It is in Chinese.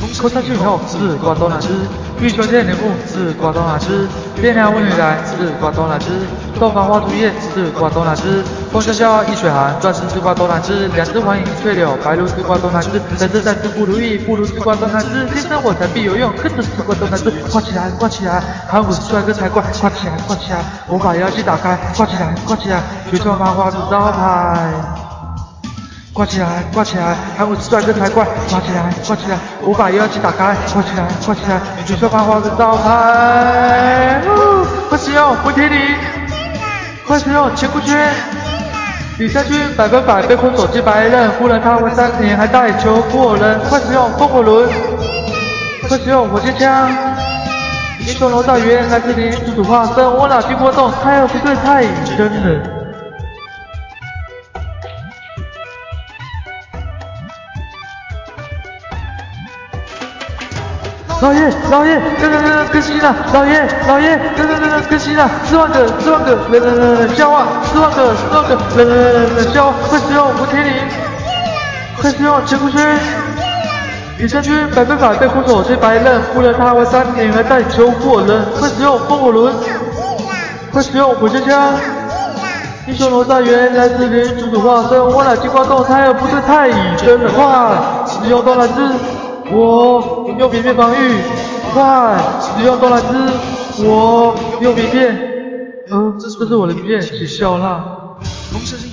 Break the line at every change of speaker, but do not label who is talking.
口才俊厚，是瓜多纳兹；欲求天人物，是瓜多纳兹；变凉无女来，是瓜多纳兹；豆繁花竹叶，是瓜多纳兹；风萧萧，易水寒，钻石是瓜多纳兹；两只黄莺翠柳，白鹭是瓜多纳兹；人生在世不如意，不如是瓜多纳兹；天生我材必有用，跟着是瓜多纳兹。挂起来，挂起来，喊我是帅哥才怪！挂起来，挂起来，我把妖气打开！挂起来，挂起来，学校漫画是招牌。挂起来，挂起来，喊我是帅哥才怪！挂起来，挂起来，我把妖气打开！挂起来，挂起来，学校漫画是招牌。快使用回铁岭，快使用乾坤圈。李三军100%被困手机白刃，夫人他玩3年还带球过人。快使用风火轮，快使用火箭枪。英雄楼大元来自林主主化身，我哪经过动，他又不对太隐身了。老爷，老爷，更新了！老爷，老爷，更新了！4万个，冷笑话，4万个，冷笑话，快使用无铁岭，快使用乾坤圈。李三军100%被空手追白刃，夫人他玩3年还带球过人，快使用风火轮，快使用火箭枪。英雄楼大元来自林主主化身，我哪金光洞，他又不对太乙真的快，使用多兰兹。我用扁片防御，快使用多兰兹！我用扁片，这是我的扁片，请笑纳。